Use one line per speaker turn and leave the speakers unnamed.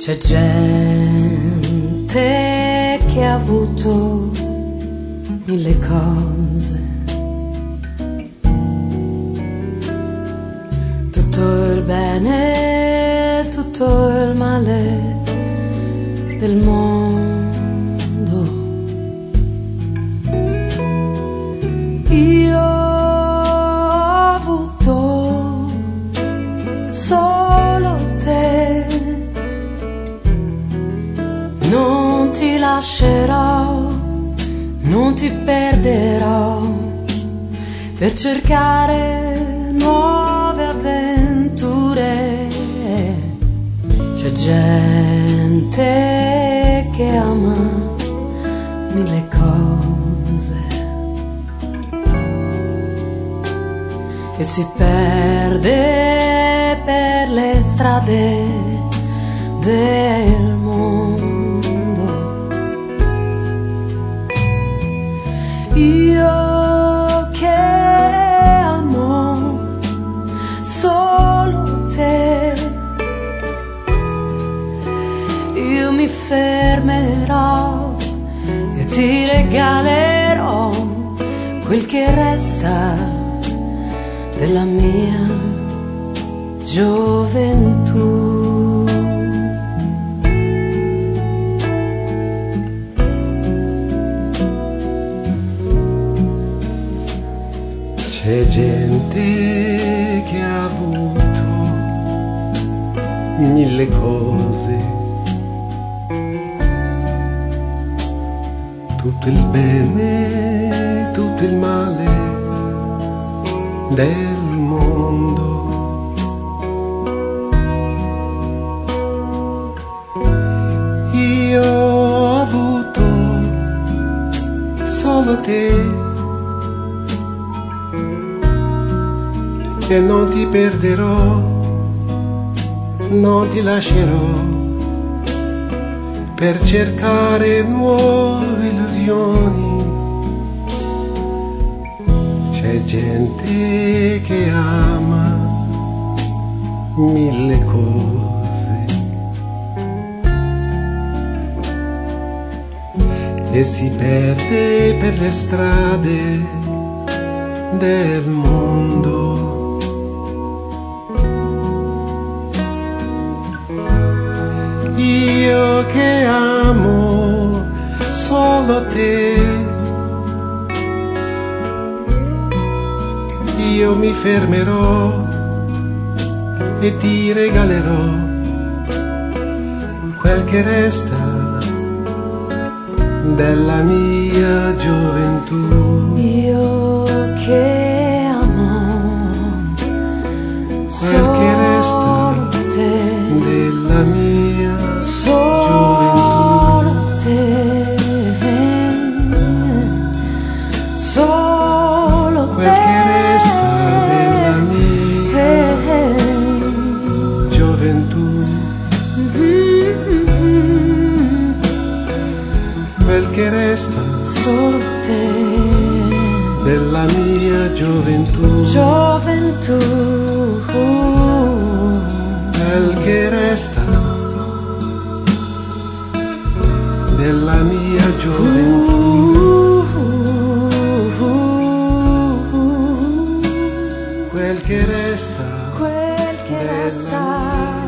C'è gente che ha avuto mille cose, tutto il bene, tutto il male del mondo. Io ho avuto solo te, non ti lascerò, non ti perderò per cercare nuove avventure. C'è gente che ama mille cose e si perde per le strade del mondo. Io che amo solo te, io mi fermerò e ti regalerò quel che resta della mia gioventù.
C'è gente che ha avuto mille cose, tutto il bene, tutto il male del mondo. Io ho avuto solo te e non ti perderò, non ti lascerò per cercare nuove illusioni. C'è gente che ama mille cose e si perde per le strade del mondo. Io che amo solo te, io mi fermerò e ti regalerò quel che resta della mia gioventù.
Io che amo
quel che resta della mia
solo te, solo
quel che resta della mia gioventù, quel che resta
solo te
della mia gioventù,
gioventù,
quel che resta della mia gioventù, quel che resta
quel che resta